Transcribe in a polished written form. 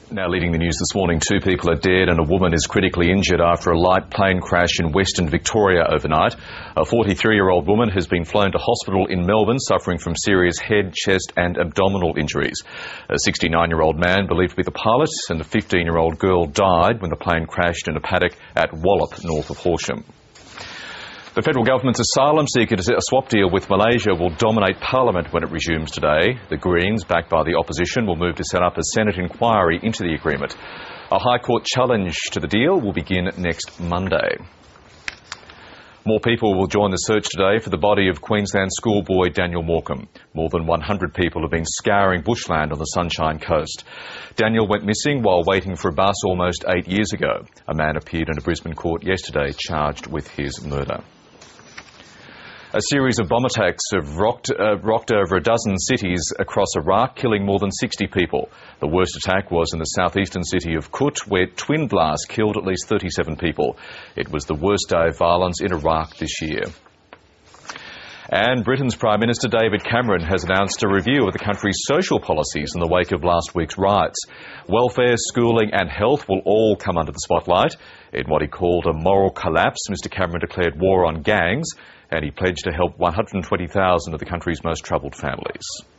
Now leading the news this morning, 2 people are dead and a woman is critically injured after a light plane crash in Western Victoria overnight. A 43-year-old woman has been flown to hospital in Melbourne suffering from serious head, chest and abdominal injuries. A 69-year-old man believed to be the pilot and a 15-year-old girl died when the plane crashed in a paddock at Wallop, north of Horsham. The federal government's asylum seeker swap deal with Malaysia will dominate Parliament when it resumes today. The Greens, backed by the opposition, will move to set up a Senate inquiry into the agreement. A High Court challenge to the deal will begin next Monday. More people will join the search today for the body of Queensland schoolboy Daniel Morcombe. More than 100 people have been scouring bushland on the Sunshine Coast. Daniel went missing while waiting for a bus almost 8 years ago. A man appeared in a Brisbane court yesterday charged with his murder. A series of bomb attacks have rocked over a dozen cities across Iraq, killing more than 60 people. The worst attack was in the southeastern city of Kut, where twin blasts killed at least 37 people. It was the worst day of violence in Iraq this year. And Britain's Prime Minister David Cameron has announced a review of the country's social policies in the wake of last week's riots. Welfare, schooling and health will all come under the spotlight. In what he called a moral collapse, Mr Cameron declared war on gangs and he pledged to help 120,000 of the country's most troubled families.